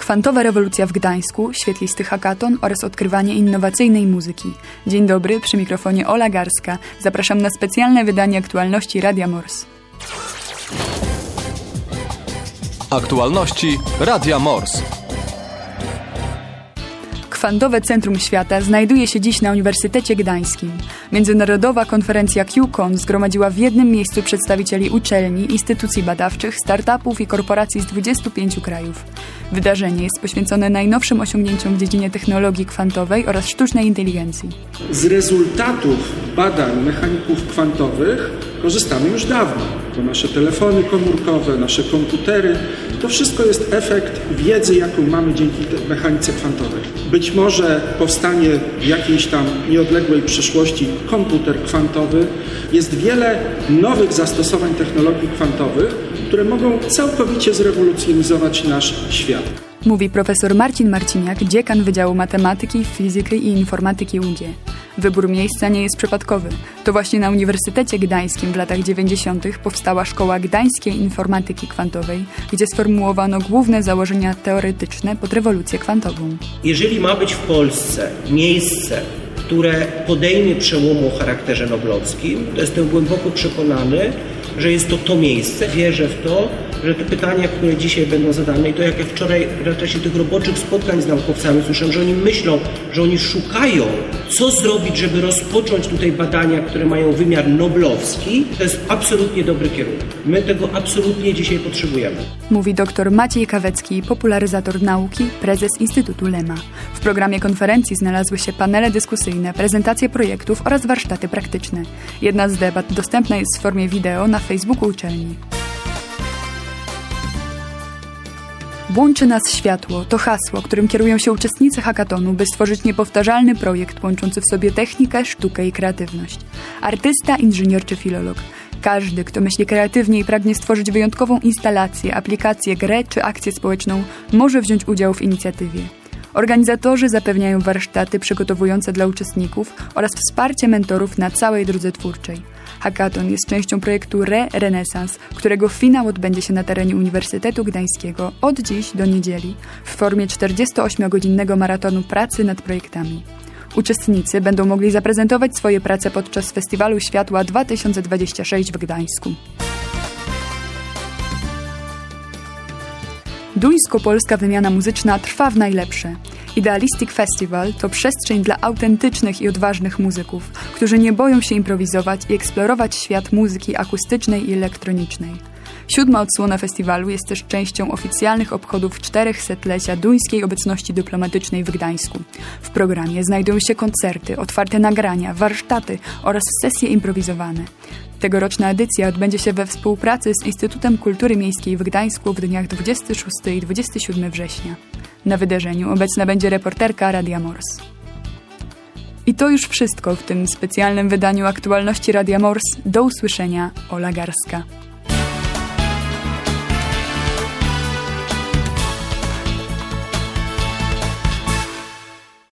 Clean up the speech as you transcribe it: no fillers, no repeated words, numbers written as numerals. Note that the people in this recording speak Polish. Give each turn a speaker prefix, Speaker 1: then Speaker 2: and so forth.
Speaker 1: Kwantowa rewolucja w Gdańsku, świetlisty hackathon oraz odkrywanie innowacyjnej muzyki. Dzień dobry, przy mikrofonie Ola Garska. Zapraszam na specjalne wydanie aktualności Radia Mors.
Speaker 2: Aktualności Radia Mors.
Speaker 1: Kwantowe Centrum Świata znajduje się dziś na Uniwersytecie Gdańskim. Międzynarodowa konferencja QCon zgromadziła w jednym miejscu przedstawicieli uczelni, instytucji badawczych, startupów i korporacji z 25 krajów. Wydarzenie jest poświęcone najnowszym osiągnięciom w dziedzinie technologii kwantowej oraz sztucznej inteligencji.
Speaker 3: Z rezultatów badań mechaników kwantowych korzystamy już dawno. To nasze telefony komórkowe, nasze komputery. To wszystko jest efekt wiedzy, jaką mamy dzięki mechanice kwantowej. Być może powstanie w jakiejś tam nieodległej przyszłości komputer kwantowy. Jest wiele nowych zastosowań technologii kwantowych, które mogą całkowicie zrewolucjonizować nasz świat.
Speaker 1: Mówi profesor Marcin Marciniak, dziekan Wydziału Matematyki, Fizyki i Informatyki UG. Wybór miejsca nie jest przypadkowy. To właśnie na Uniwersytecie Gdańskim w latach 90. powstała Szkoła Gdańskiej Informatyki Kwantowej, gdzie sformułowano główne założenia teoretyczne pod rewolucję kwantową.
Speaker 4: Jeżeli ma być w Polsce miejsce, które podejmie przełomu o charakterze noblowskim, to jestem głęboko przekonany, że jest to miejsce. Wierzę w to, że te pytania, które dzisiaj będą zadane i to, jak ja wczoraj w czasie tych roboczych spotkań z naukowcami słyszałem, że oni myślą, że oni szukają, co zrobić, żeby rozpocząć tutaj badania, które mają wymiar noblowski, to jest absolutnie dobry kierunek. My tego absolutnie dzisiaj potrzebujemy.
Speaker 1: Mówi dr Maciej Kawecki, popularyzator nauki, prezes Instytutu Lema. W programie konferencji znalazły się panele dyskusyjne, prezentacje projektów oraz warsztaty praktyczne. Jedna z debat dostępna jest w formie wideo na Facebooku uczelni. Łączy nas światło to hasło, którym kierują się uczestnicy hackathonu, by stworzyć niepowtarzalny projekt łączący w sobie technikę, sztukę i kreatywność. Artysta, inżynier czy filolog. Każdy, kto myśli kreatywnie i pragnie stworzyć wyjątkową instalację, aplikację, grę czy akcję społeczną, może wziąć udział w inicjatywie. Organizatorzy zapewniają warsztaty przygotowujące dla uczestników oraz wsparcie mentorów na całej drodze twórczej. Hackathon jest częścią projektu Renesans, którego finał odbędzie się na terenie Uniwersytetu Gdańskiego od dziś do niedzieli w formie 48-godzinnego maratonu pracy nad projektami. Uczestnicy będą mogli zaprezentować swoje prace podczas Festiwalu Światła 2026 w Gdańsku. Duńsko-polska wymiana muzyczna trwa w najlepsze. Idealistic Festival to przestrzeń dla autentycznych i odważnych muzyków, którzy nie boją się improwizować i eksplorować świat muzyki akustycznej i elektronicznej. 7. odsłona festiwalu jest też częścią oficjalnych obchodów 400-lecia duńskiej obecności dyplomatycznej w Gdańsku. W programie znajdują się koncerty, otwarte nagrania, warsztaty oraz sesje improwizowane. Tegoroczna edycja odbędzie się we współpracy z Instytutem Kultury Miejskiej w Gdańsku w dniach 26 i 27 września. Na wydarzeniu obecna będzie reporterka Radia Mors. I to już wszystko w tym specjalnym wydaniu aktualności Radia Mors. Do usłyszenia, Ola Garska.